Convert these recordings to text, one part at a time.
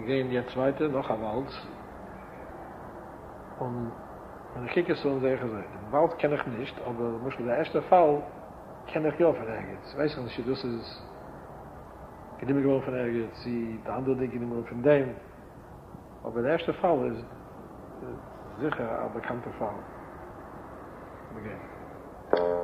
gehen jetzt weiter, noch ein Wald. Und ich kicke so und sage, den Wald kenne ich nicht, aber der erste Fall kenne ich ja von Ergitz. Weißt du, das ist, ich nehme gewohnt von Ergitz, die andere Dinge nehmen wir von dem. Aber der erste Fall ist sicher ein bekannter Fall. Okay.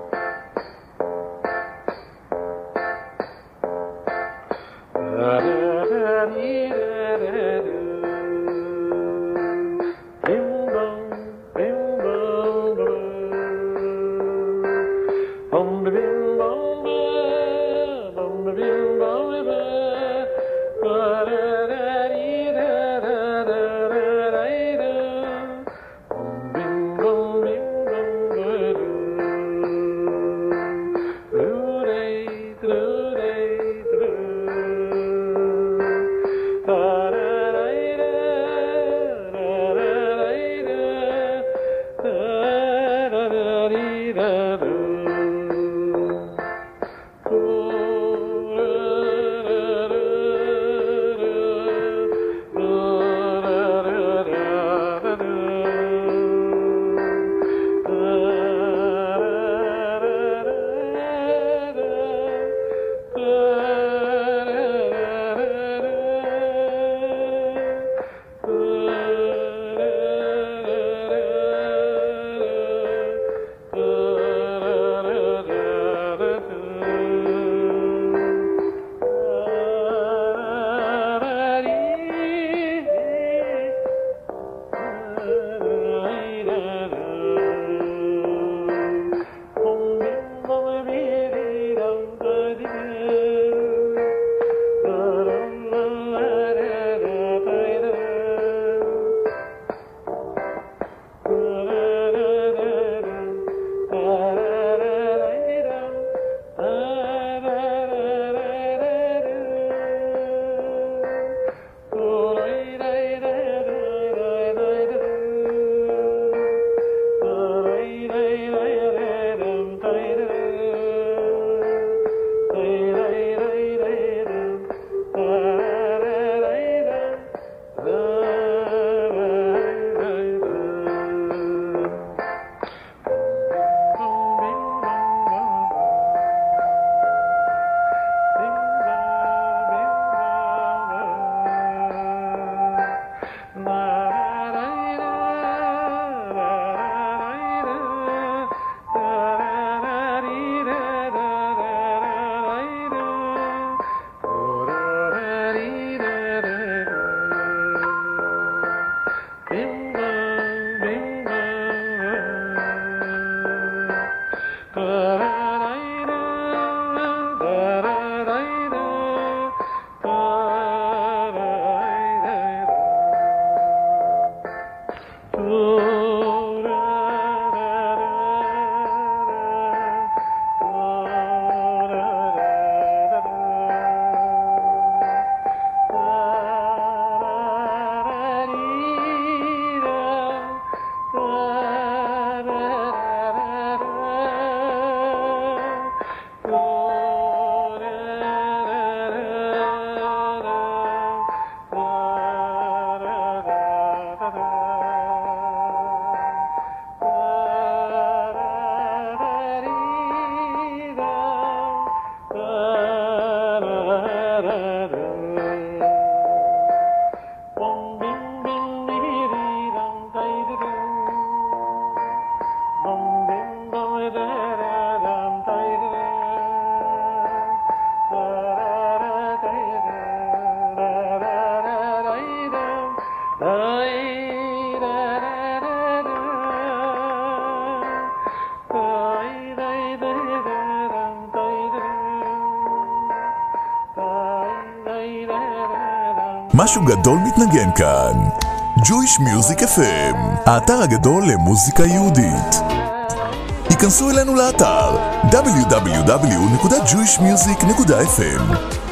משהו גדול מתנגן כאן. Jewish Music FM, האתר הגדול למוזיקה יהודית. היכנסו אלינו לאתר www.jewishmusic.fm